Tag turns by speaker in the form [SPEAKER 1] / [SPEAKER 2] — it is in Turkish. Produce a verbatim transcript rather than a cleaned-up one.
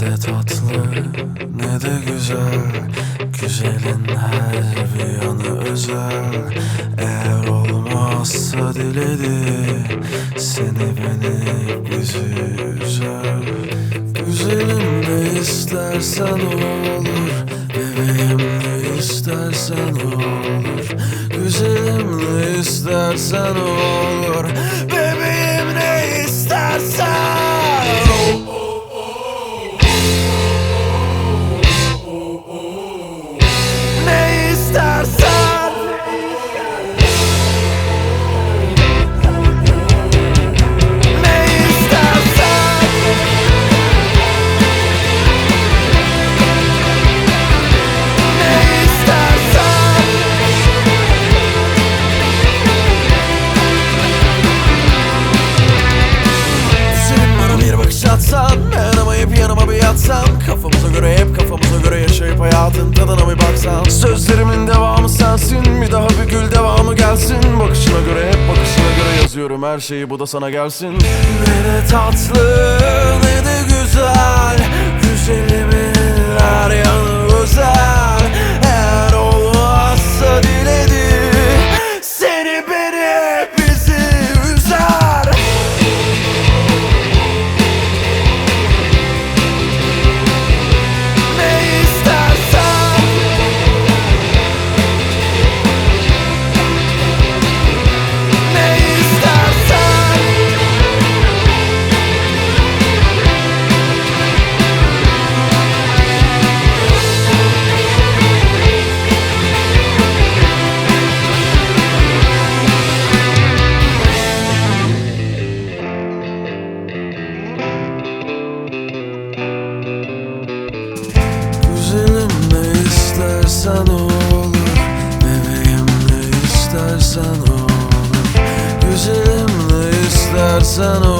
[SPEAKER 1] de tatlı ne de güzel. Güzelin her bir yanı özel. Eğer olmazsa diledi seni beni bizi üzer. Güzelim ne istersen olur, bebeğim ne istersen olur. Güzelim ne istersen olur, bebeğim ne istersen. Ne istersen. Ne istersen. Ne istersen. Senin bana bir bakış atsan, aramayıp yanıma bir yatsan, kafamıza göre hep kafamıza göre yaşayıp hayatın tadına bir baksan. Sözlerimin devamı sensin, bir daha bir gül devamı gelsin. Bakışına göre hep bakışına göre yazıyorum her şeyi, bu da sana gelsin. Ne de tatlı ne de güzel. Güzelimin her yanı özel. Eğer olmazsa diledi seni beni bizi üzer. Ne istersen. Ne istersen. Güzelim ne istersen olur, bebeğim ne istersen olur. Güzelim ne istersen olur.